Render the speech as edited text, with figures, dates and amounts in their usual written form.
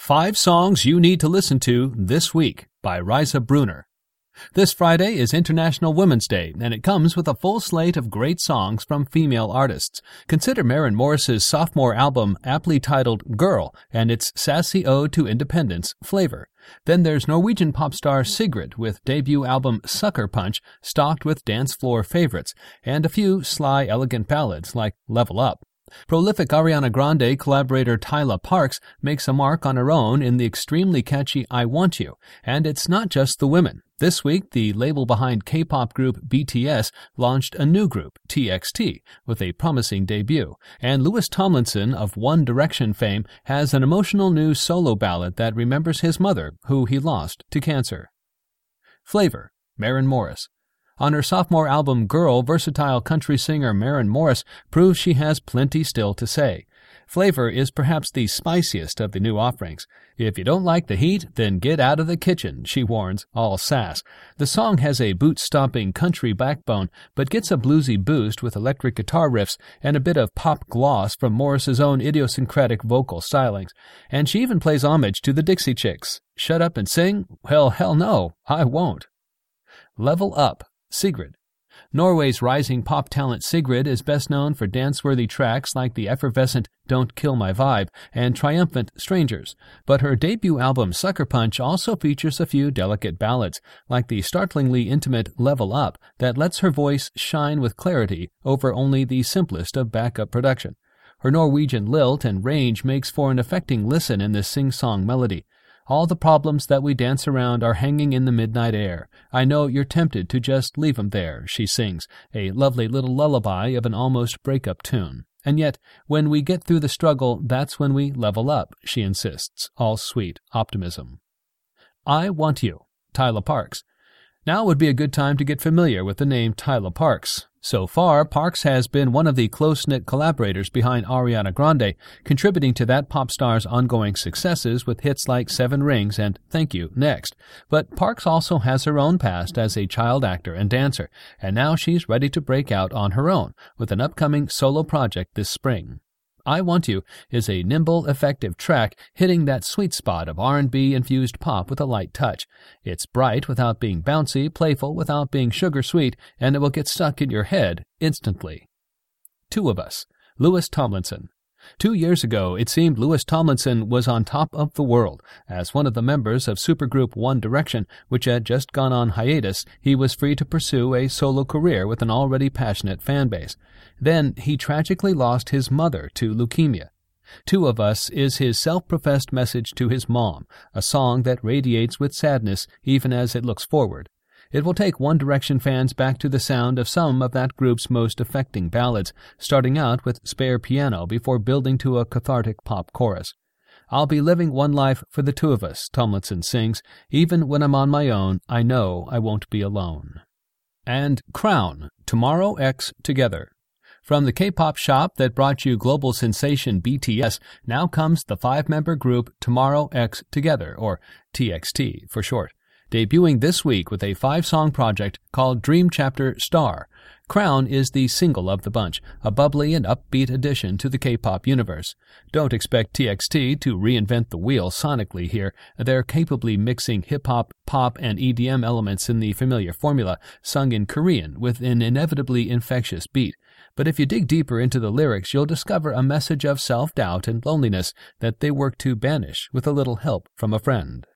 5 Songs You Need to Listen to This Week by Risa Bruner. This Friday is International Women's Day, and it comes with a full slate of great songs from female artists. Consider Maren Morris's sophomore album, aptly titled Girl, and its sassy ode to independence, Flavor. Then there's Norwegian pop star Sigrid with debut album Sucker Punch, stocked with dance floor favorites, and a few sly, elegant ballads like Level Up. Prolific Ariana Grande collaborator Tyla Parks makes a mark on her own in the extremely catchy I Want You, and it's not just the women. This week, the label behind K-pop group BTS launched a new group, TXT, with a promising debut, and Louis Tomlinson of One Direction fame has an emotional new solo ballad that remembers his mother, who he lost to cancer. Flavor, Maren Morris. On her sophomore album Girl, versatile country singer Maren Morris proves she has plenty still to say. Flavor is perhaps the spiciest of the new offerings. If you don't like the heat, then get out of the kitchen, she warns, all sass. The song has a boot-stomping country backbone, but gets a bluesy boost with electric guitar riffs and a bit of pop gloss from Morris's own idiosyncratic vocal stylings. And she even plays homage to the Dixie Chicks. Shut up and sing? Well, hell no, I won't. Level Up, Sigrid. Norway's rising pop talent Sigrid is best known for dance-worthy tracks like the effervescent Don't Kill My Vibe and triumphant Strangers, but her debut album Sucker Punch also features a few delicate ballads, like the startlingly intimate Level Up that lets her voice shine with clarity over only the simplest of backup production. Her Norwegian lilt and range makes for an affecting listen in this sing-song melody. All the problems that we dance around are hanging in the midnight air. I know you're tempted to just leave 'em there, she sings, a lovely little lullaby of an almost breakup tune. And yet, when we get through the struggle, that's when we level up, she insists, all sweet optimism. I Want You, Tyla Parks. Now would be a good time to get familiar with the name Tyla Parks. So far, Parks has been one of the close-knit collaborators behind Ariana Grande, contributing to that pop star's ongoing successes with hits like Seven Rings and Thank You, Next. But Parks also has her own past as a child actor and dancer, and now she's ready to break out on her own with an upcoming solo project this spring. I Want You is a nimble, effective track hitting that sweet spot of R&B-infused pop with a light touch. It's bright without being bouncy, playful without being sugar-sweet, and it will get stuck in your head instantly. Two of Us, Louis Tomlinson. 2 years ago, it seemed Louis Tomlinson was on top of the world. As one of the members of supergroup One Direction, which had just gone on hiatus, he was free to pursue a solo career with an already passionate fan base. Then he tragically lost his mother to leukemia. Two of Us is his self-professed message to his mom, a song that radiates with sadness even as it looks forward. It will take One Direction fans back to the sound of some of that group's most affecting ballads, starting out with spare piano before building to a cathartic pop chorus. I'll be living one life for the two of us, Tomlinson sings. Even when I'm on my own, I know I won't be alone. And Crown, Tomorrow X Together. From the K-pop shop that brought you global sensation BTS, now comes the 5-member group Tomorrow X Together, or TXT for short. Debuting this week with a 5-song project called Dream Chapter Star. Crown is the single of the bunch, a bubbly and upbeat addition to the K-pop universe. Don't expect TXT to reinvent the wheel sonically here. They're capably mixing hip-hop, pop, and EDM elements in the familiar formula, sung in Korean with an inevitably infectious beat. But if you dig deeper into the lyrics, you'll discover a message of self-doubt and loneliness that they work to banish with a little help from a friend.